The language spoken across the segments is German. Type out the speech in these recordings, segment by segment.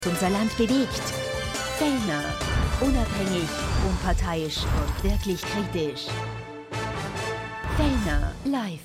unser Land bewegt. Fellner. Unabhängig, unparteiisch und wirklich kritisch. Fellner live.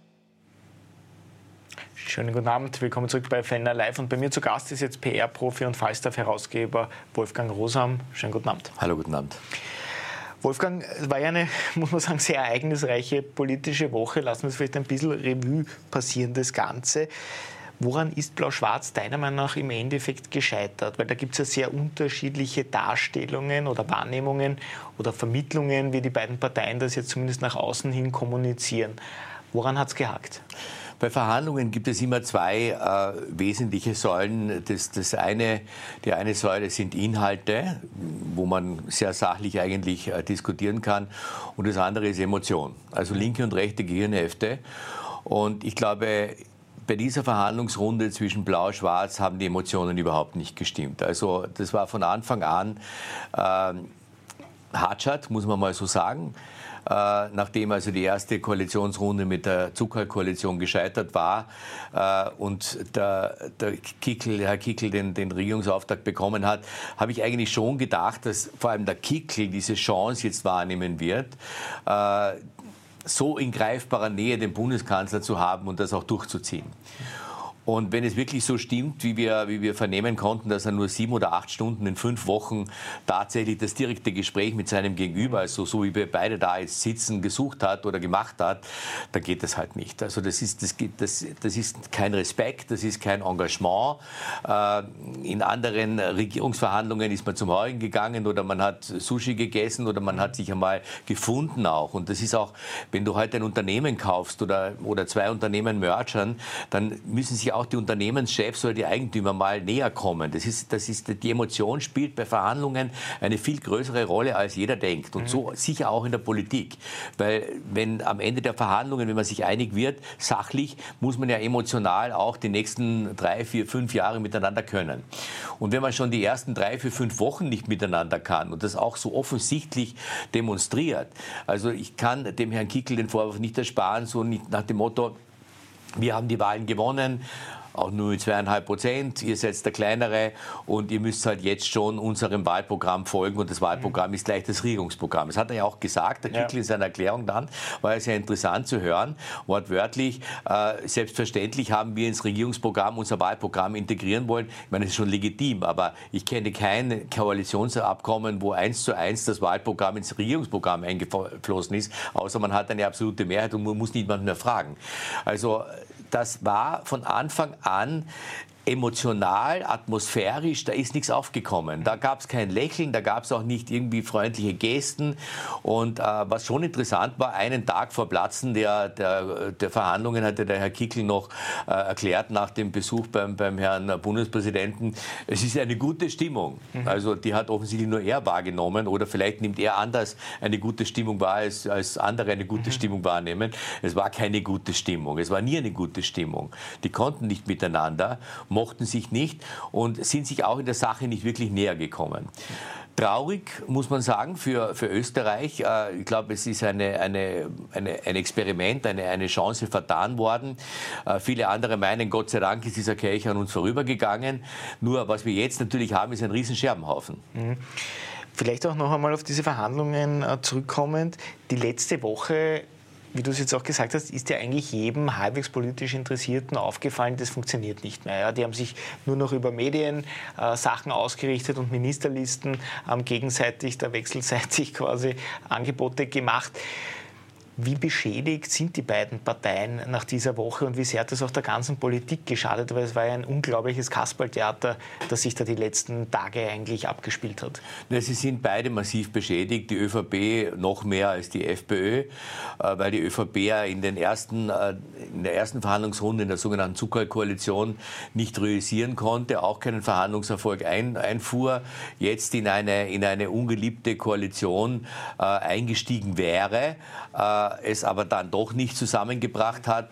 Schönen guten Abend, willkommen zurück bei Fellner live. Und bei mir zu Gast ist jetzt PR-Profi und Falstaff-Herausgeber Wolfgang Rosam. Schönen guten Abend. Hallo, guten Abend. Wolfgang, es war ja eine, muss man sagen, sehr ereignisreiche politische Woche. Lassen wir es vielleicht ein bisschen Revue passieren, das Ganze. Woran ist Blau-Schwarz deiner Meinung nach im Endeffekt gescheitert? Weil da gibt es ja sehr unterschiedliche Darstellungen oder Wahrnehmungen oder Vermittlungen, wie die beiden Parteien das jetzt zumindest nach außen hin kommunizieren. Woran hat es gehakt? Bei Verhandlungen gibt es immer zwei wesentliche Säulen. Die eine Säule sind Inhalte, wo man sehr sachlich eigentlich diskutieren kann. Und das andere ist Emotion, also linke und rechte Gehirnhälfte. Und ich glaube, bei dieser Verhandlungsrunde zwischen Blau-Schwarz haben die Emotionen überhaupt nicht gestimmt. Also das war von Anfang an Hartschat, muss man mal so sagen. Nachdem also die erste Koalitionsrunde mit der Zuckerkoalition gescheitert war und der Herr Kickl den Regierungsauftrag bekommen hat, habe ich eigentlich schon gedacht, dass vor allem der Kickl diese Chance jetzt wahrnehmen wird, so in greifbarer Nähe den Bundeskanzler zu haben und das auch durchzuziehen. Und wenn es wirklich so stimmt, wie wir vernehmen konnten, dass er nur 7 oder 8 Stunden in 5 Wochen tatsächlich das direkte Gespräch mit seinem Gegenüber, also so wie wir beide da jetzt sitzen, gesucht hat oder gemacht hat, dann geht das halt nicht. Also das ist kein Respekt, das ist kein Engagement. In anderen Regierungsverhandlungen ist man zum Heulen gegangen oder man hat Sushi gegessen oder man hat sich einmal gefunden auch. Und das ist auch, wenn du heute ein Unternehmen kaufst oder 2 Unternehmen mergern, dann müssen sich auch die Unternehmenschefs oder die Eigentümer mal näher kommen. Die Emotion spielt bei Verhandlungen eine viel größere Rolle, als jeder denkt. Und so sicher auch in der Politik. Weil wenn am Ende der Verhandlungen, wenn man sich einig wird, sachlich, muss man ja emotional auch die nächsten 3, 4, 5 Jahre miteinander können. Und wenn man schon die ersten 3, 4, 5 Wochen nicht miteinander kann und das auch so offensichtlich demonstriert, also ich kann dem Herrn Kickl den Vorwurf nicht ersparen, so nicht nach dem Motto, wir haben die Wahlen gewonnen, auch nur mit 2,5%. Ihr seid der Kleinere und ihr müsst halt jetzt schon unserem Wahlprogramm folgen. Und das Wahlprogramm ist gleich das Regierungsprogramm. Das hat er ja auch gesagt, der Kickl in seiner Erklärung dann. War ja sehr interessant zu hören. Wortwörtlich, selbstverständlich haben wir ins Regierungsprogramm unser Wahlprogramm integrieren wollen. Ich meine, das ist schon legitim, aber ich kenne kein Koalitionsabkommen, wo 1:1 das Wahlprogramm ins Regierungsprogramm eingeflossen ist, außer man hat eine absolute Mehrheit und man muss niemanden mehr fragen. Also das war von Anfang an emotional, atmosphärisch, da ist nichts aufgekommen. Da gab es kein Lächeln, da gab es auch nicht irgendwie freundliche Gesten. Und was schon interessant war, einen Tag vor Platzen der Verhandlungen hatte der Herr Kickl noch erklärt nach dem Besuch beim Herrn Bundespräsidenten, es ist eine gute Stimmung. Also die hat offensichtlich nur er wahrgenommen oder vielleicht nimmt er anders eine gute Stimmung wahr, als andere eine gute Stimmung wahrnehmen. Es war keine gute Stimmung, es war nie eine gute Stimmung. Die konnten nicht miteinander, mochten sich nicht und sind sich auch in der Sache nicht wirklich näher gekommen. Traurig, muss man sagen, für Österreich. Ich glaube, es ist ein Experiment, eine Chance vertan worden. Viele andere meinen, Gott sei Dank ist dieser Kelch an uns vorübergegangen. Nur was wir jetzt natürlich haben, ist ein riesen Scherbenhaufen. Vielleicht auch noch einmal auf diese Verhandlungen zurückkommend. Die letzte Woche, wie du es jetzt auch gesagt hast, ist ja eigentlich jedem halbwegs politisch Interessierten aufgefallen, das funktioniert nicht mehr. Ja, die haben sich nur noch über Medien Sachen ausgerichtet und Ministerlisten gegenseitig, wechselseitig quasi Angebote gemacht. Wie beschädigt sind die beiden Parteien nach dieser Woche und wie sehr hat das auch der ganzen Politik geschadet? Weil es war ja ein unglaubliches Kasperltheater, das sich da die letzten Tage eigentlich abgespielt hat. Sie sind beide massiv beschädigt, die ÖVP noch mehr als die FPÖ, weil die ÖVP ja in der ersten Verhandlungsrunde, in der sogenannten Zuckerkoalition, nicht realisieren konnte, auch keinen Verhandlungserfolg einfuhr, jetzt in eine ungeliebte Koalition eingestiegen wäre, es aber dann doch nicht zusammengebracht hat,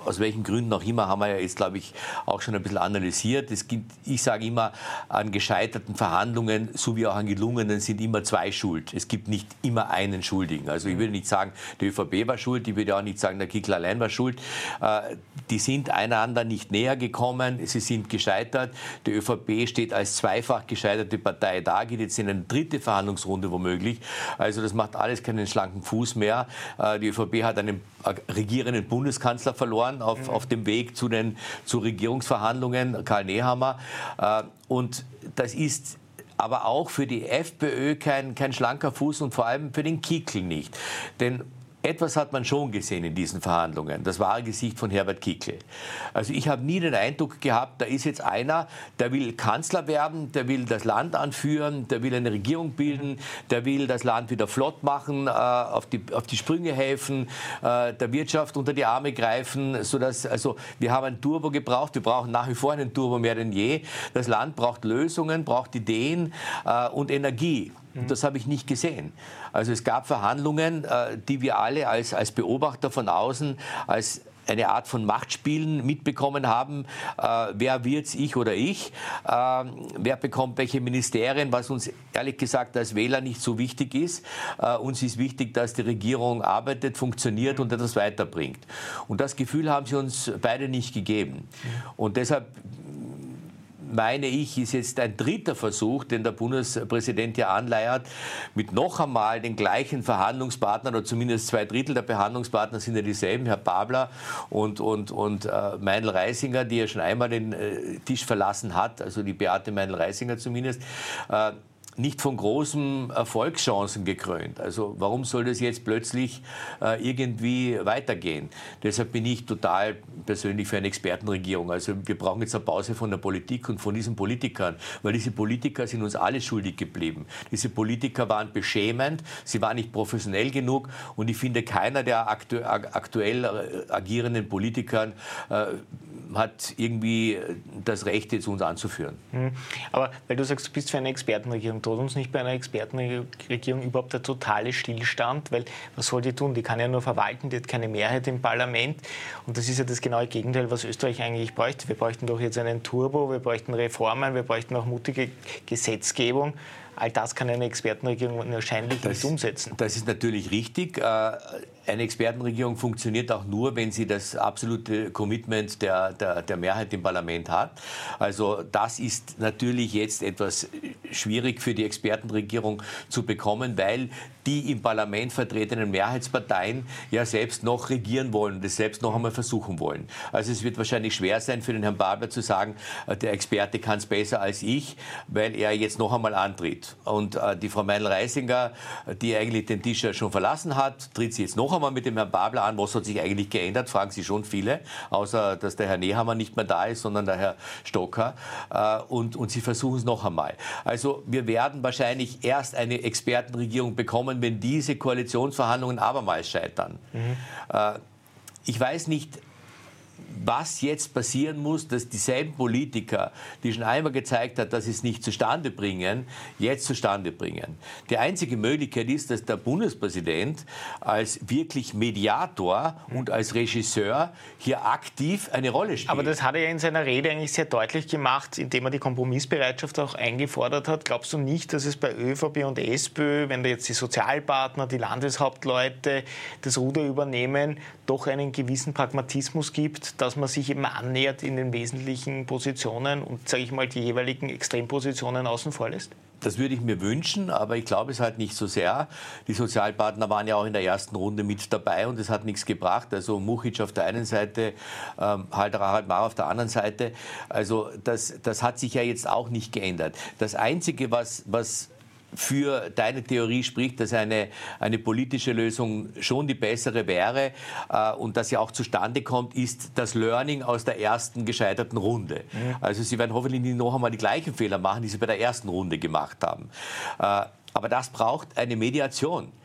aus welchen Gründen auch immer, haben wir ja jetzt, glaube ich, auch schon ein bisschen analysiert. Ich sage immer, an gescheiterten Verhandlungen, so wie auch an gelungenen, sind immer zwei schuld. Es gibt nicht immer einen Schuldigen. Also ich würde nicht sagen, die ÖVP war schuld, ich würde auch nicht sagen, der Kickl allein war schuld. Die sind einander nicht näher gekommen, sie sind gescheitert. Die ÖVP steht als zweifach gescheiterte Partei da, geht jetzt in eine dritte Verhandlungsrunde womöglich. Also das macht alles keinen schlanken Fuß mehr. Die ÖVP hat einen regierenden Bundeskanzler verloren auf dem Weg zu Regierungsverhandlungen, Karl Nehammer. Und das ist aber auch für die FPÖ kein schlanker Fuß und vor allem für den Kickl nicht. Denn etwas hat man schon gesehen in diesen Verhandlungen, das wahre Gesicht von Herbert Kickl. Also ich habe nie den Eindruck gehabt, da ist jetzt einer, der will Kanzler werden, der will das Land anführen, der will eine Regierung bilden, der will das Land wieder flott machen, auf die Sprünge helfen, der Wirtschaft unter die Arme greifen, sodass, also wir haben einen Turbo gebraucht, wir brauchen nach wie vor einen Turbo mehr denn je. Das Land braucht Lösungen, braucht Ideen und Energie. Und das habe ich nicht gesehen. Also es gab Verhandlungen, die wir alle als Beobachter von außen, als eine Art von Machtspielen mitbekommen haben. Wer wird's, ich oder ich? Wer bekommt welche Ministerien, was uns ehrlich gesagt als Wähler nicht so wichtig ist. Uns ist wichtig, dass die Regierung arbeitet, funktioniert und etwas weiterbringt. Und das Gefühl haben sie uns beide nicht gegeben. Und deshalb meine ich, ist jetzt ein dritter Versuch, den der Bundespräsident ja anleiert, mit noch einmal den gleichen Verhandlungspartnern, oder zumindest 2/3 der Verhandlungspartner sind ja dieselben, Herr Babler und Meindl-Reisinger, die ja schon einmal den Tisch verlassen hat, also die Beate Meindl-Reisinger zumindest, nicht von großen Erfolgschancen gekrönt. Also warum soll das jetzt plötzlich irgendwie weitergehen? Deshalb bin ich total persönlich für eine Expertenregierung. Also wir brauchen jetzt eine Pause von der Politik und von diesen Politikern, weil diese Politiker sind uns alle schuldig geblieben. Diese Politiker waren beschämend, sie waren nicht professionell genug und ich finde, keiner der aktuell agierenden Politikern hat irgendwie das Recht, jetzt uns anzuführen. Aber weil du sagst, du bist für eine Expertenregierung, droht uns nicht bei einer Expertenregierung überhaupt der totale Stillstand? Weil was soll die tun? Die kann ja nur verwalten, die hat keine Mehrheit im Parlament. Und das ist ja das genaue Gegenteil, was Österreich eigentlich bräuchte. Wir bräuchten doch jetzt einen Turbo, wir bräuchten Reformen, wir bräuchten auch mutige Gesetzgebung. All das kann eine Expertenregierung wahrscheinlich nicht umsetzen. Das ist natürlich richtig. Eine Expertenregierung funktioniert auch nur, wenn sie das absolute Commitment der Mehrheit im Parlament hat. Also das ist natürlich jetzt etwas schwierig für die Expertenregierung zu bekommen, weil die im Parlament vertretenen Mehrheitsparteien ja selbst noch regieren wollen, das selbst noch einmal versuchen wollen. Also es wird wahrscheinlich schwer sein für den Herrn Babler zu sagen, der Experte kann es besser als ich, weil er jetzt noch einmal antritt. Und die Frau Meindl-Reisinger, die eigentlich den Tisch ja schon verlassen hat, tritt sie jetzt noch einmal mit dem Herrn Babler an. Was hat sich eigentlich geändert, fragen Sie schon viele, außer dass der Herr Nehammer nicht mehr da ist, sondern der Herr Stocker. Und sie versuchen es noch einmal. Also wir werden wahrscheinlich erst eine Expertenregierung bekommen, wenn diese Koalitionsverhandlungen abermals scheitern. Ich weiß nicht, was jetzt passieren muss, dass dieselben Politiker, die schon einmal gezeigt hat, dass sie es nicht zustande bringen, jetzt zustande bringen. Die einzige Möglichkeit ist, dass der Bundespräsident als wirklich Mediator und als Regisseur hier aktiv eine Rolle spielt. Aber das hat er ja in seiner Rede eigentlich sehr deutlich gemacht, indem er die Kompromissbereitschaft auch eingefordert hat. Glaubst du nicht, dass es bei ÖVP und SPÖ, wenn da jetzt die Sozialpartner, die Landeshauptleute das Ruder übernehmen, doch einen gewissen Pragmatismus gibt, dass man sich eben annähert in den wesentlichen Positionen und, sage ich mal, die jeweiligen Extrempositionen außen vor lässt? Das würde ich mir wünschen, aber ich glaube es halt nicht so sehr. Die Sozialpartner waren ja auch in der ersten Runde mit dabei und es hat nichts gebracht. Also Muchic auf der einen Seite, Harald Marr auf der anderen Seite. Also das hat sich ja jetzt auch nicht geändert. Das Einzige, was für deine Theorie spricht, dass eine politische Lösung schon die bessere wäre und dass sie auch zustande kommt, ist das Learning aus der ersten gescheiterten Runde. Also sie werden hoffentlich nicht noch einmal die gleichen Fehler machen, die sie bei der ersten Runde gemacht haben. Aber das braucht eine Mediation.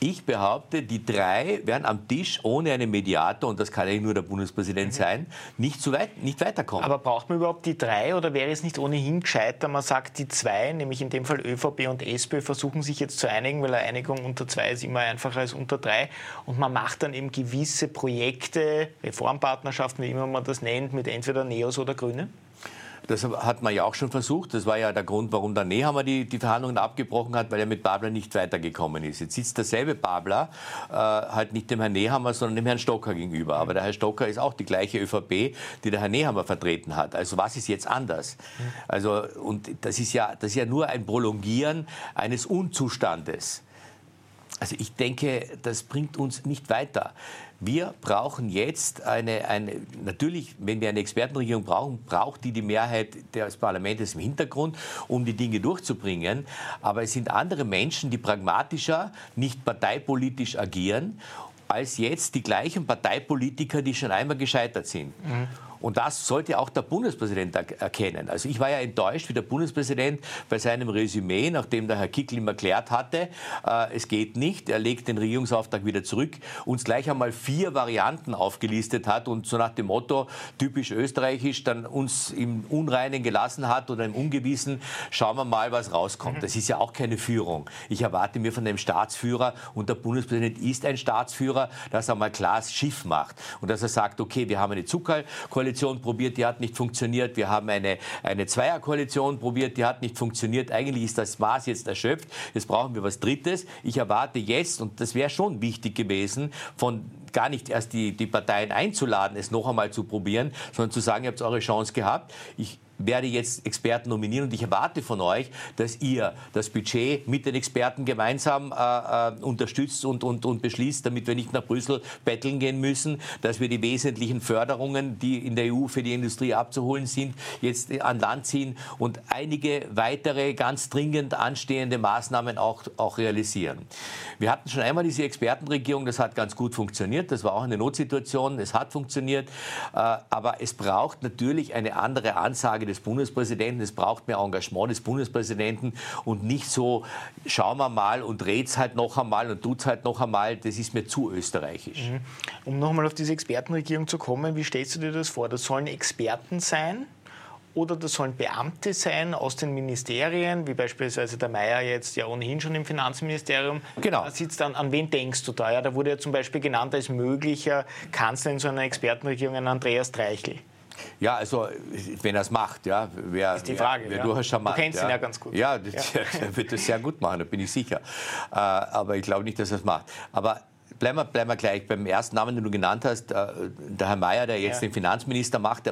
Ich behaupte, die drei werden am Tisch ohne einen Mediator, und das kann eigentlich nur der Bundespräsident sein, nicht weiterkommen. Aber braucht man überhaupt die drei oder wäre es nicht ohnehin gescheiter, man sagt, die zwei, nämlich in dem Fall ÖVP und SPÖ, versuchen sich jetzt zu einigen, weil eine Einigung unter zwei ist immer einfacher als unter drei, und man macht dann eben gewisse Projekte, Reformpartnerschaften, wie immer man das nennt, mit entweder Neos oder Grünen? Das hat man ja auch schon versucht. Das war ja der Grund, warum der Nehammer die Verhandlungen abgebrochen hat, weil er mit Babler nicht weitergekommen ist. Jetzt sitzt derselbe Babler halt nicht dem Herrn Nehammer, sondern dem Herrn Stocker gegenüber. Aber der Herr Stocker ist auch die gleiche ÖVP, die der Herr Nehammer vertreten hat. Also was ist jetzt anders? Also, und das ist ja nur ein Prolongieren eines Unzustandes. Also ich denke, das bringt uns nicht weiter. Wir brauchen jetzt natürlich, wenn wir eine Expertenregierung brauchen, braucht die Mehrheit des Parlaments im Hintergrund, um die Dinge durchzubringen. Aber es sind andere Menschen, die pragmatischer, nicht parteipolitisch agieren, als jetzt die gleichen Parteipolitiker, die schon einmal gescheitert sind. Und das sollte auch der Bundespräsident erkennen. Also ich war ja enttäuscht, wie der Bundespräsident bei seinem Resümee, nachdem der Herr Kickl ihm erklärt hatte, es geht nicht, er legt den Regierungsauftrag wieder zurück, uns gleich einmal 4 Varianten aufgelistet hat und so nach dem Motto, typisch österreichisch, dann uns im Unreinen gelassen hat oder im Ungewissen, schauen wir mal, was rauskommt. Das ist ja auch keine Führung. Ich erwarte mir von einem Staatsführer, und der Bundespräsident ist ein Staatsführer, dass er mal klar das Schiff macht und dass er sagt, okay, wir haben eine Zuckerkoalition probiert, die hat nicht funktioniert. Wir haben eine Zweierkoalition probiert, die hat nicht funktioniert. Eigentlich ist das Maß jetzt erschöpft. Jetzt brauchen wir was Drittes. Ich erwarte jetzt, und das wäre schon wichtig gewesen, von gar nicht erst die Parteien einzuladen, es noch einmal zu probieren, sondern zu sagen, ihr habt eure Chance gehabt. Ich werde jetzt Experten nominieren und ich erwarte von euch, dass ihr das Budget mit den Experten gemeinsam unterstützt und beschließt, damit wir nicht nach Brüssel betteln gehen müssen, dass wir die wesentlichen Förderungen, die in der EU für die Industrie abzuholen sind, jetzt an Land ziehen und einige weitere ganz dringend anstehende Maßnahmen auch realisieren. Wir hatten schon einmal diese Expertenregierung, das hat ganz gut funktioniert, das war auch eine Notsituation, es hat funktioniert, aber es braucht natürlich eine andere Ansage des Bundespräsidenten, es braucht mehr Engagement des Bundespräsidenten und nicht so, schauen wir mal und dreht's halt noch einmal und tut's halt noch einmal, das ist mir zu österreichisch. Um noch einmal auf diese Expertenregierung zu kommen, wie stellst du dir das vor? Das sollen Experten sein? Oder das sollen Beamte sein aus den Ministerien, wie beispielsweise der Maier jetzt ja ohnehin schon im Finanzministerium sitzt. An wen denkst du da? Ja, da wurde ja zum Beispiel genannt als möglicher Kanzler in so einer Expertenregierung ein Andreas Streichel. Ja, also wenn er es macht, ja, ist die Frage. Wär durchaus charmant. Du kennst ihn ja ganz gut. Ja, er wird das sehr gut machen, da bin ich sicher. Aber ich glaube nicht, dass er es macht. Aber bleiben wir gleich beim ersten Namen, den du genannt hast. Der Herr Maier, der jetzt den Finanzminister macht,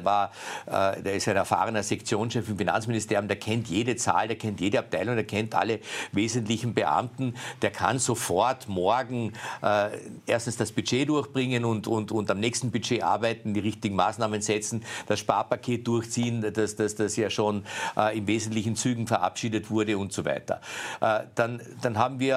der ist ein erfahrener Sektionschef im Finanzministerium, der kennt jede Zahl, der kennt jede Abteilung, der kennt alle wesentlichen Beamten. Der kann sofort morgen erstens das Budget durchbringen und am nächsten Budget arbeiten, die richtigen Maßnahmen setzen, das Sparpaket durchziehen, das ja schon in wesentlichen Zügen verabschiedet wurde und so weiter. Dann haben wir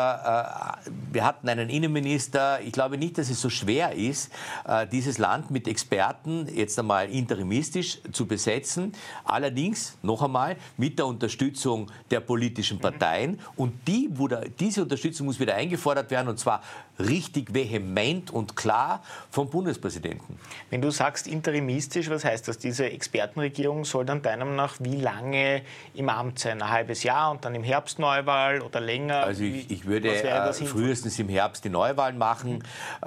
hatten einen Innenminister. Ich glaube nicht, dass es so schwer ist, dieses Land mit Experten jetzt einmal interimistisch zu besetzen. Allerdings, noch einmal, mit der Unterstützung der politischen Parteien. Und diese Unterstützung muss wieder eingefordert werden, und zwar richtig vehement und klar vom Bundespräsidenten. Wenn du sagst interimistisch, was heißt das? Diese Expertenregierung soll dann deiner Meinung nach wie lange im Amt sein? Ein halbes Jahr und dann im Herbst Neuwahl oder länger? Also ich würde frühestens im Herbst die Neuwahlen machen.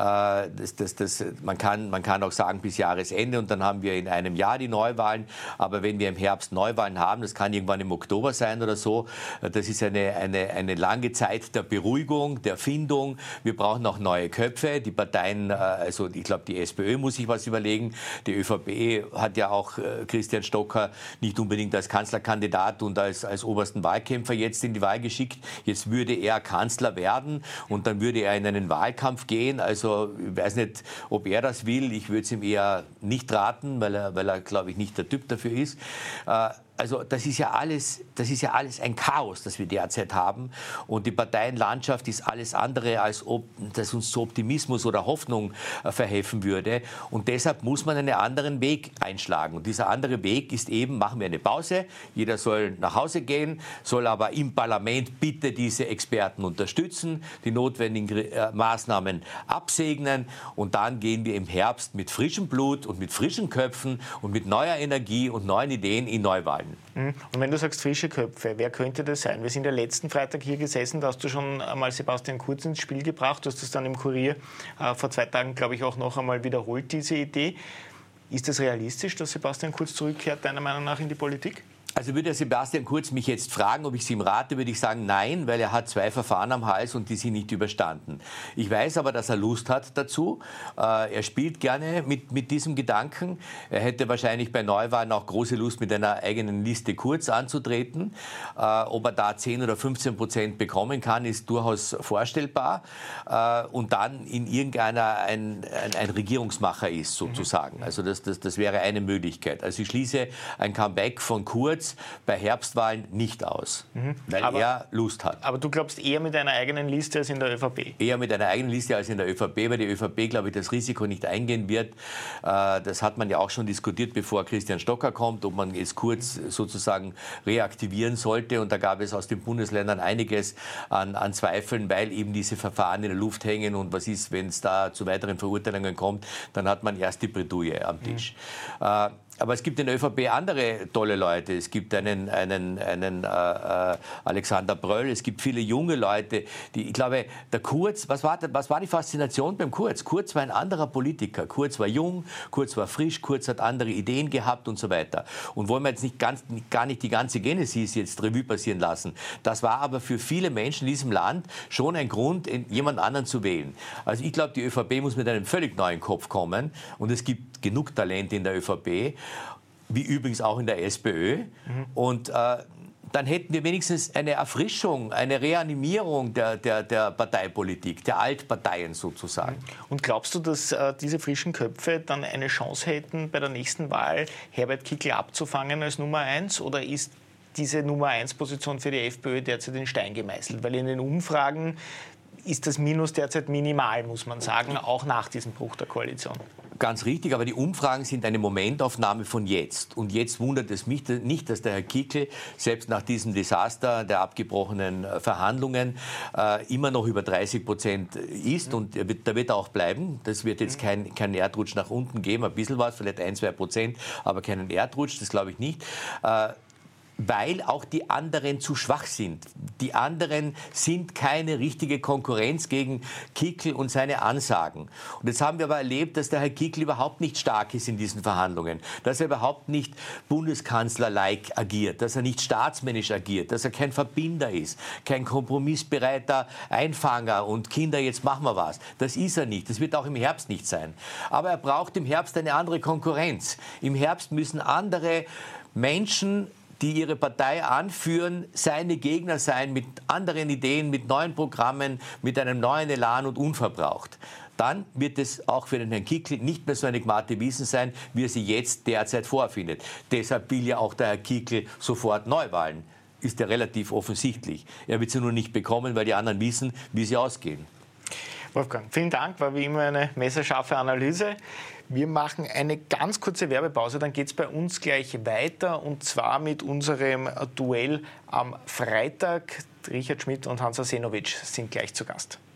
Man kann auch sagen bis Jahresende, und dann haben wir in einem Jahr die Neuwahlen. Aber wenn wir im Herbst Neuwahlen haben, das kann irgendwann im Oktober sein oder so, das ist eine lange Zeit der Beruhigung, der Findung. Wir brauchen auch neue Köpfe. Die Parteien, also ich glaube, die SPÖ muss sich was überlegen. Die ÖVP hat ja auch Christian Stocker nicht unbedingt als Kanzlerkandidat und als obersten Wahlkämpfer jetzt in die Wahl geschickt. Jetzt würde er Kanzler werden und dann würde er in einen Wahlkampf gehen. Also ich weiß nicht, ob er das will. Ich würde es ihm eher nicht raten, weil er glaube ich, nicht der Typ dafür ist. also das ist ja alles ein Chaos, das wir derzeit haben. Und die Parteienlandschaft ist alles andere, als ob das uns zu Optimismus oder Hoffnung verhelfen würde. Und deshalb muss man einen anderen Weg einschlagen. Und dieser andere Weg ist eben, machen wir eine Pause, jeder soll nach Hause gehen, soll aber im Parlament bitte diese Experten unterstützen, die notwendigen Maßnahmen absegnen. Und dann gehen wir im Herbst mit frischem Blut und mit frischen Köpfen und mit neuer Energie und neuen Ideen in Neuwahlen. Und wenn du sagst frische Köpfe, wer könnte das sein? Wir sind ja letzten Freitag hier gesessen, da hast du schon einmal Sebastian Kurz ins Spiel gebracht. Du hast das dann im Kurier vor 2 Tagen, glaube ich, auch noch einmal wiederholt, diese Idee. Ist es realistisch, dass Sebastian Kurz zurückkehrt, deiner Meinung nach, in die Politik? Also würde Sebastian Kurz mich jetzt fragen, ob ich es ihm rate, würde ich sagen, nein, weil er hat 2 Verfahren am Hals und die sind nicht überstanden. Ich weiß aber, dass er Lust hat dazu. Er spielt gerne mit diesem Gedanken. Er hätte wahrscheinlich bei Neuwahlen auch große Lust, mit einer eigenen Liste Kurz anzutreten. Ob er da 10 oder 15% bekommen kann, ist durchaus vorstellbar. Und dann in irgendeiner ein Regierungsmacher ist, sozusagen. Also das wäre eine Möglichkeit. Also ich schließe ein Comeback von Kurz bei Herbstwahlen nicht aus, weil er Lust hat. Aber du glaubst eher mit einer eigenen Liste als in der ÖVP? Eher mit einer eigenen Liste als in der ÖVP, weil die ÖVP, glaube ich, das Risiko nicht eingehen wird. Das hat man ja auch schon diskutiert, bevor Christian Stocker kommt, ob man es Kurz sozusagen reaktivieren sollte. Und da gab es aus den Bundesländern einiges an Zweifeln, weil eben diese Verfahren in der Luft hängen. Und was ist, wenn es da zu weiteren Verurteilungen kommt, dann hat man erst die Bredouille am Tisch. Aber es gibt in der ÖVP andere tolle Leute. Es gibt einen Alexander Bröll, es gibt viele junge Leute, die, ich glaube, der Kurz, was war die Faszination beim Kurz? Kurz war ein anderer Politiker. Kurz war jung, Kurz war frisch, Kurz hat andere Ideen gehabt und so weiter. Und wollen wir jetzt gar nicht die ganze Genesis jetzt Revue passieren lassen. Das war aber für viele Menschen in diesem Land schon ein Grund, jemand anderen zu wählen. Also ich glaube, die ÖVP muss mit einem völlig neuen Kopf kommen. Und es gibt genug Talente in der ÖVP, wie übrigens auch in der SPÖ. Und dann hätten wir wenigstens eine Erfrischung, eine Reanimierung der Parteipolitik, der Altparteien sozusagen. Und glaubst du, dass diese frischen Köpfe dann eine Chance hätten, bei der nächsten Wahl Herbert Kickl abzufangen als Nummer 1? Oder ist diese Nummer 1-Position für die FPÖ derzeit in Stein gemeißelt? Weil in den Umfragen ist das Minus derzeit minimal, muss man sagen, auch nach diesem Bruch der Koalition. Ganz richtig, aber die Umfragen sind eine Momentaufnahme von jetzt. Und jetzt wundert es mich nicht, dass der Herr Kickl selbst nach diesem Desaster der abgebrochenen Verhandlungen immer noch über 30% ist. Und da wird er auch bleiben. Das wird jetzt kein Erdrutsch nach unten geben. Ein bisschen was, vielleicht 1-2%, aber keinen Erdrutsch, das glaube ich nicht. Weil auch die anderen zu schwach sind. Die anderen sind keine richtige Konkurrenz gegen Kickl und seine Ansagen. Und jetzt haben wir aber erlebt, dass der Herr Kickl überhaupt nicht stark ist in diesen Verhandlungen, dass er überhaupt nicht Bundeskanzler-like agiert, dass er nicht staatsmännisch agiert, dass er kein Verbinder ist, kein kompromissbereiter Einfanger und Kinder, jetzt machen wir was. Das ist er nicht. Das wird auch im Herbst nicht sein. Aber er braucht im Herbst eine andere Konkurrenz. Im Herbst müssen andere Menschen, die ihre Partei anführen, seine Gegner sein mit anderen Ideen, mit neuen Programmen, mit einem neuen Elan und unverbraucht. Dann wird es auch für den Herrn Kickl nicht mehr so eine Gmate Wiesen sein, wie er sie jetzt derzeit vorfindet. Deshalb will ja auch der Herr Kickl sofort Neuwahlen. Ist ja relativ offensichtlich. Er wird sie nur nicht bekommen, weil die anderen wissen, wie sie ausgehen. Wolfgang, vielen Dank, war wie immer eine messerscharfe Analyse. Wir machen eine ganz kurze Werbepause, dann geht es bei uns gleich weiter und zwar mit unserem Duell am Freitag. Richard Schmidt und Hans Arsenovic sind gleich zu Gast.